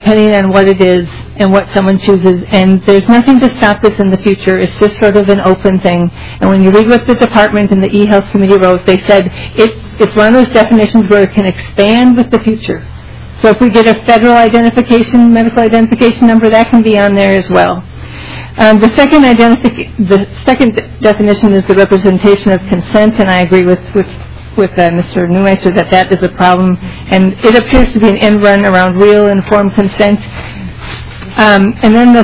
depending on what it is and what someone chooses. And there's nothing to stop this in the future. It's just sort of an open thing. And when you read what the department and the eHealth Committee wrote, they said it's one of those definitions where it can expand with the future. So if we get a federal medical identification number, that can be on there as well. The second definition is the representation of consent, and I agree with Mr. Neumeister that is a problem, and it appears to be an end run around real informed consent. And then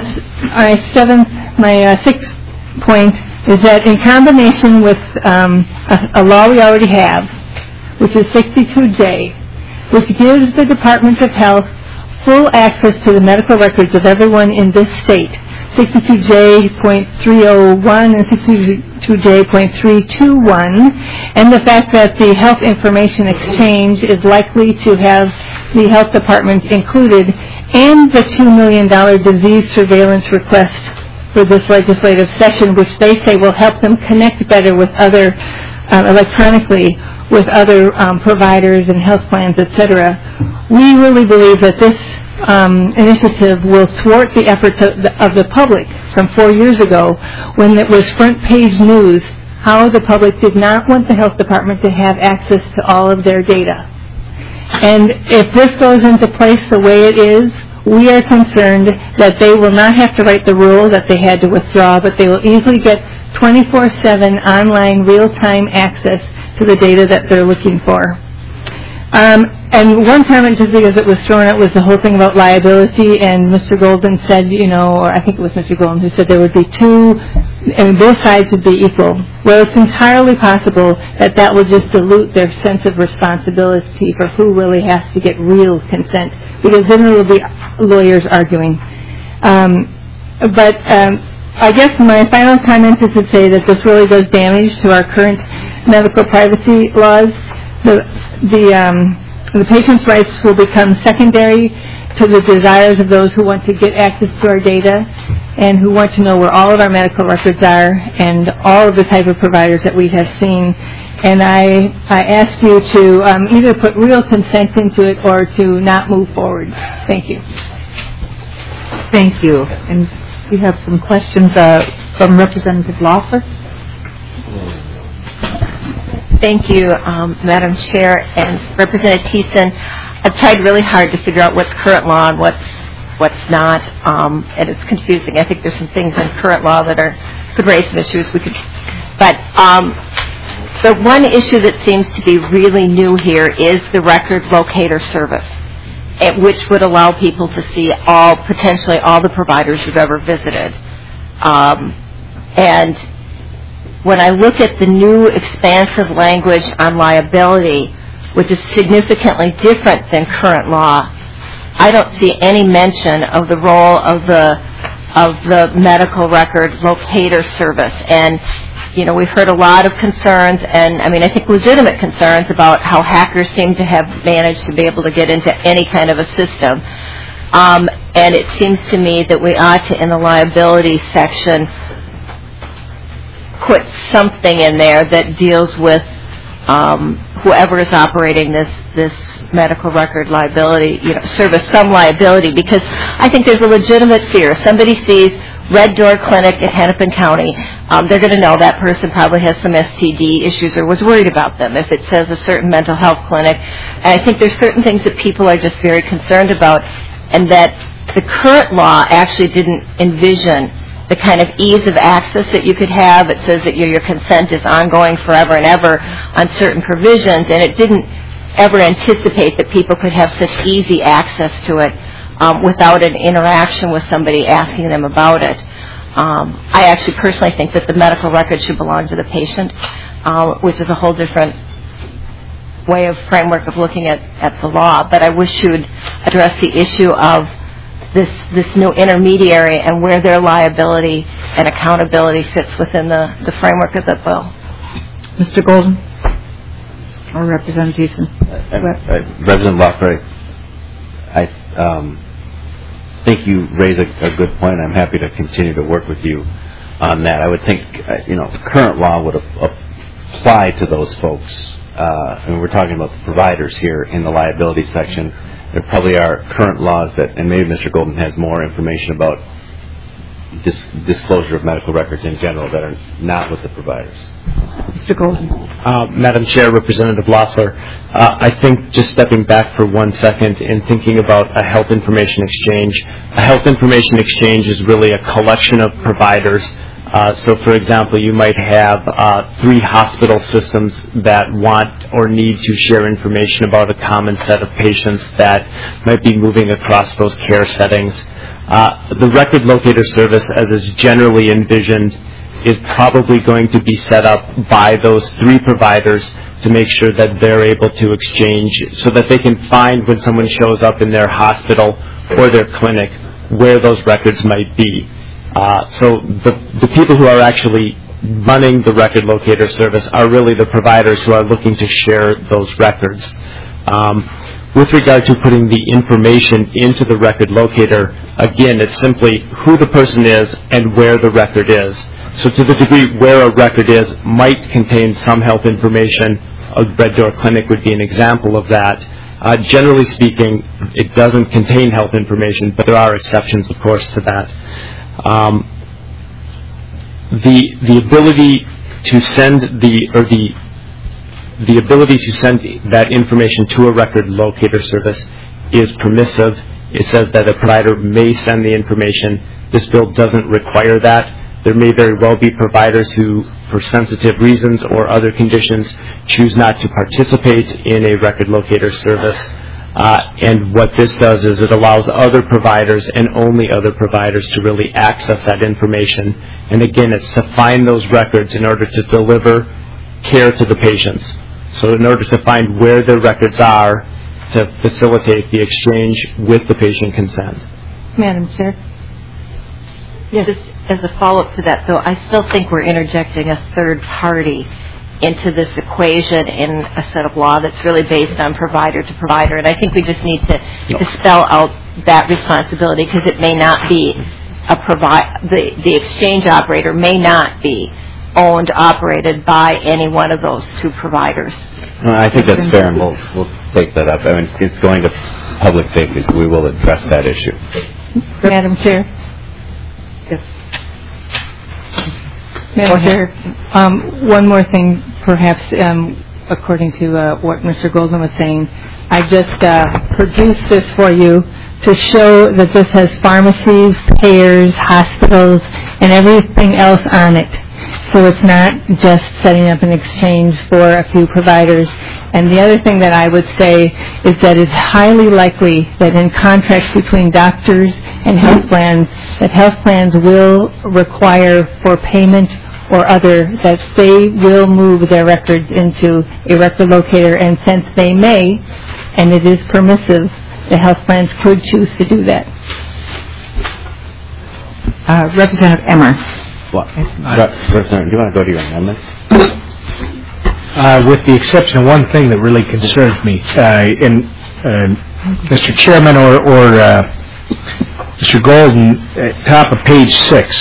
my sixth point is that in combination with a law we already have, which is 62J, which gives the Department of Health full access to the medical records of everyone in this state, 62J.301 and 62J.321, and the fact that the Health Information Exchange is likely to have the Health Department included, and the $2 million disease surveillance request for this legislative session, which they say will help them connect better with other, electronically, with other providers and health plans, etc. We really believe that this initiative will thwart the efforts of the public from 4 years ago when it was front page news how the public did not want the health department to have access to all of their data. And if this goes into place the way it is, we are concerned that they will not have to write the rule that they had to withdraw, but they will easily get 24/7 online real-time access to the data that they're looking for. And one comment, just because it was thrown out, was the whole thing about liability, and Mr. Golden said, or I think it was Mr. Golden who said there would be both sides would be equal. Well, it's entirely possible that will just dilute their sense of responsibility for who really has to get real consent, because then there will be lawyers arguing. But I guess my final comment is to say that this really does damage to our current medical privacy laws. The patient's rights will become secondary to the desires of those who want to get access to our data and who want to know where all of our medical records are and all of the type of providers that we have seen. And I ask you to either put real consent into it or to not move forward. Thank you. Thank you. And we have some questions from Representative Loeffler. Thank you, Madam Chair and Representative Thiessen. I've tried really hard to figure out what's current law and what's not, and it's confusing. I think there's some things in current law that could raise some issues. But the one issue that seems to be really new here is the record locator service, which would allow people to see potentially all the providers you've ever visited. And when I look at the new expansive language on liability, which is significantly different than current law, I don't see any mention of the role of the medical record locator service. And we've heard a lot of concerns, and I think legitimate concerns about how hackers seem to have managed to be able to get into any kind of a system. And it seems to me that we ought to, in the liability section, put something in there that deals with whoever is operating this medical record liability service, some liability, because I think there's a legitimate fear. If somebody sees Red Door Clinic in Hennepin County, they're going to know that person probably has some STD issues or was worried about them. If it says a certain mental health clinic, and I think there's certain things that people are just very concerned about, and that the current law actually didn't envision the kind of ease of access that you could have. It says that your consent is ongoing forever and ever on certain provisions, and it didn't ever anticipate that people could have such easy access to it without an interaction with somebody asking them about it. I actually personally think that the medical record should belong to the patient, which is a whole different way of framework of looking at the law. But I wish you would address the issue of this new intermediary and where their liability and accountability fits within the framework of the bill. Mr. Golden or Representative Thiessen? Representative Loeffler, I think you raise a good point. I'm happy to continue to work with you on that. I would think, the current law would apply to those folks. We're talking about the providers here in the liability section. there probably are current laws that, and maybe Mr. Golden has more information about disclosure of medical records in general that are not with the providers. Mr. Golden. Madam Chair, Representative Loeffler, I think just stepping back for 1 second and thinking about a health information exchange. A health information exchange is really a collection of providers. So, for example, you might have 3 hospital systems that want or need to share information about a common set of patients that might be moving across those care settings. The record locator service, as is generally envisioned, is probably going to be set up by those 3 providers to make sure that they're able to exchange so that they can find when someone shows up in their hospital or their clinic where those records might be. So the people who are actually running the record locator service are really the providers who are looking to share those records. With regard to putting the information into the record locator, again, it's simply who the person is and where the record is. So to the degree where a record is might contain some health information, a Red Door Clinic would be an example of that. Generally speaking, it doesn't contain health information, but there are exceptions, of course, to that. The ability to send the ability to send that information to a record locator service is permissive. It says that a provider may send the information. This bill doesn't require that. There may very well be providers who, for sensitive reasons or other conditions, choose not to participate in a record locator service. And what this does is it allows other providers and only other providers to really access that information. And again, it's to find those records in order to deliver care to the patients. So in order to find where their records are to facilitate the exchange with the patient consent. Madam Chair? Yes. Just as a follow-up to that, though, I still think we're interjecting a third party into this equation in a set of law that's really based on provider to provider. And I think we just need to spell out that responsibility because it may not be the exchange operator may not be owned, operated by any one of those 2 providers. I think that's fair, and we'll take that up. I mean, it's going to public safety, so we will address that issue. Madam Chair? Yes. Madam Chair, one more thing, perhaps, according to what Mr. Golden was saying. I just produced this for you to show that this has pharmacies, payers, hospitals, and everything else on it. So it's not just setting up an exchange for a few providers. And the other thing that I would say is that it's highly likely that in contracts between doctors and health plans, that health plans will require for payment or other that they will move their records into a record locator. And since they may, and it is permissive, the health plans could choose to do that. Representative Emmer. What? Representative, do you want to go to your amendments? With the exception of one thing that really concerns me, Mr. Chairman or Mr. Golden, top of page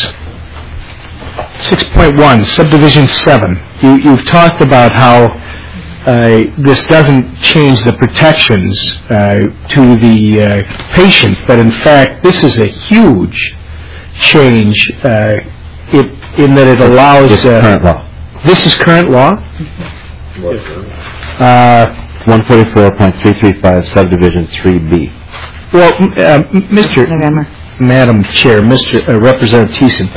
6.1, subdivision 7. You've talked about how this doesn't change the protections to the patient, but in fact this is a huge change in that it allows... This is current law. This is current law? 144.335 subdivision 3B. Well, Madam Chair, Representative Thiessen,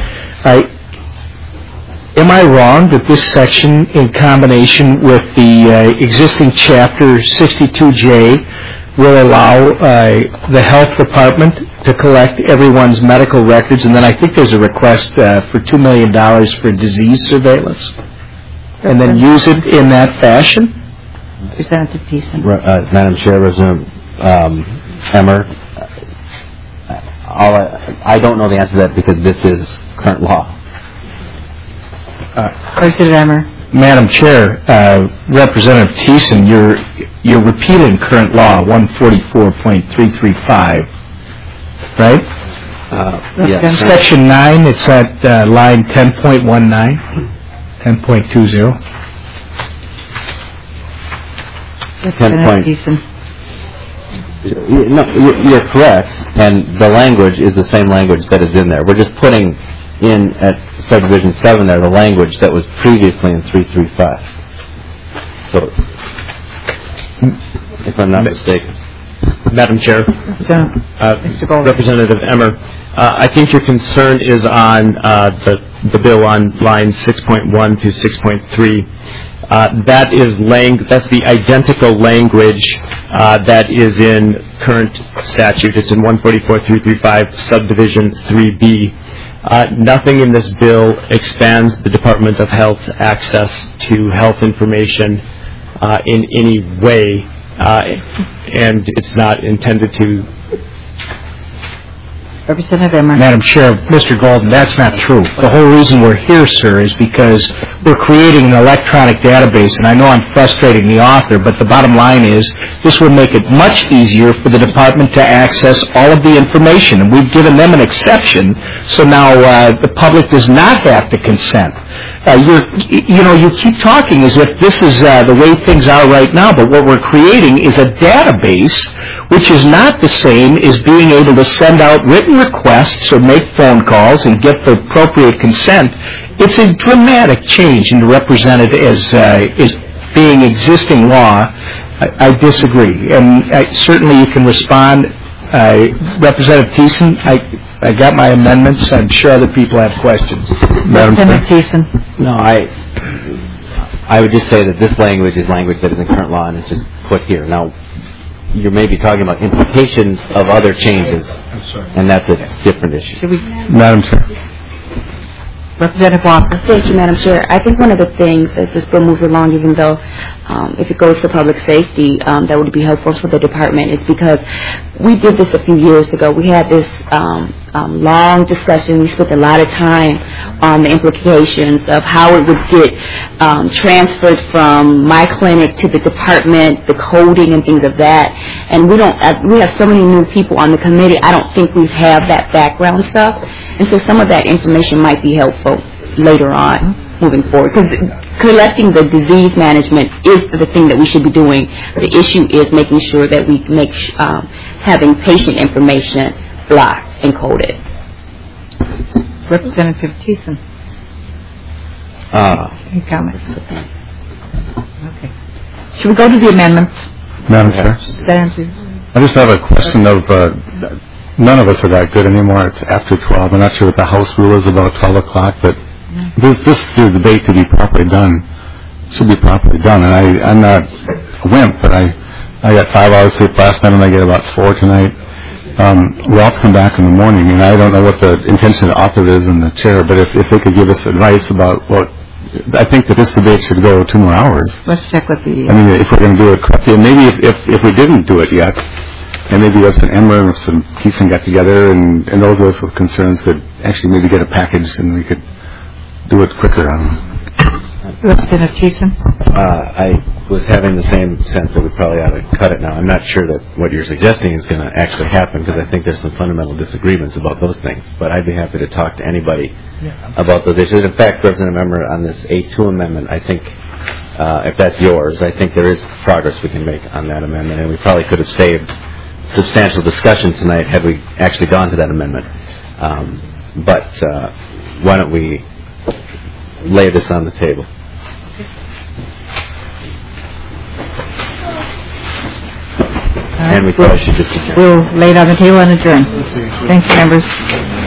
am I wrong that this section, in combination with the existing Chapter 62J, will allow the health department to collect everyone's medical records, and then I think there's a request for $2 million for disease surveillance, and then use it in that fashion? Representative Thiessen. Madam Chair, Representative Emmer, I don't know the answer to that because this is current law. Representative Emmer. Madam Chair, Representative Thiessen, you're repealing current law 144.335, right? Yes. Section 9, it's at line 10.19, 10.20. Representative Thiessen. No, you're correct, and the language is the same language that is in there. We're just putting in at subdivision 7 there the language that was previously in 335. So, if I'm not mistaken. Madam Chair, Mr. Gold. Representative Emmer, I think your concern is on the bill on lines 6.1 to 6.3. That's the identical language that is in current statute. It's in 144.335 subdivision 3B. Nothing in this bill expands the Department of Health's access to health information in any way, and it's not intended to. Representative Emmer. Madam Chair, Mr. Golden, that's not true. The whole reason we're here, sir, is because we're creating an electronic database, and I know I'm frustrating the author, but the bottom line is this will make it much easier for the department to access all of the information, and we've given them an exception, so now the public does not have to consent. You keep talking as if this is the way things are right now, but what we're creating is a database which is not the same as being able to send out written requests or make phone calls and get the appropriate consent. It's a dramatic change and represented as being existing law. I disagree, and certainly you can respond. Representative Thiessen, I got my amendments. I'm sure other people have questions. Representative Thiessen. No, I would just say that this language is language that is in current law and it's just put here. Now, you may be talking about implications of other changes, and that's a different issue. Madam Chair. Representative Walker. Thank you, Madam Chair. I think one of the things as this bill moves along, even though if it goes to public safety, that would be helpful for the department, is because we did this a few years ago. We had this long discussion. We spent a lot of time on the implications of how it would get transferred from my clinic to the department, the coding and things of that. And we have so many new people on the committee. I don't think we have that background stuff. And so some of that information might be helpful later on, moving forward. Because collecting the disease management is the thing that we should be doing. The issue is making sure that we make having patient information blocked and coded. Representative Thiessen. Any comments? Okay. Should we go to the amendments? Madam Chair? I just have a question of, none of us are that good anymore. It's after 12. I'm not sure what the House rule is about 12 o'clock, but this debate to be properly done should be properly done. And I'm not a wimp, but I got 5 hours sleep last night and I get about 4 tonight. We'll have to come back in the morning, and I don't know what the intention of the author is and the chair, but if they could give us advice about what, I think that this debate should go 2 more hours. Let's check with the... I mean, if we're going to do it correctly, and maybe if we didn't do it yet, and maybe us and Emmer and some Thiessen got together, and those of us with concerns could actually maybe get a package and we could do it quicker. Representative Thiessen? I was having the same sense that we probably ought to cut it now. I'm not sure that what you're suggesting is going to actually happen because I think there's some fundamental disagreements about those things. But I'd be happy to talk to anybody about those issues. In fact, Representative Emmer, on this A2 amendment, I think if that's yours, I think there is progress we can make on that amendment, and we probably could have saved substantial discussion tonight had we actually gone to that amendment. But why don't we lay this on the table? Right. And we probably should just adjourn. We'll lay it on the table and adjourn. Thanks, members.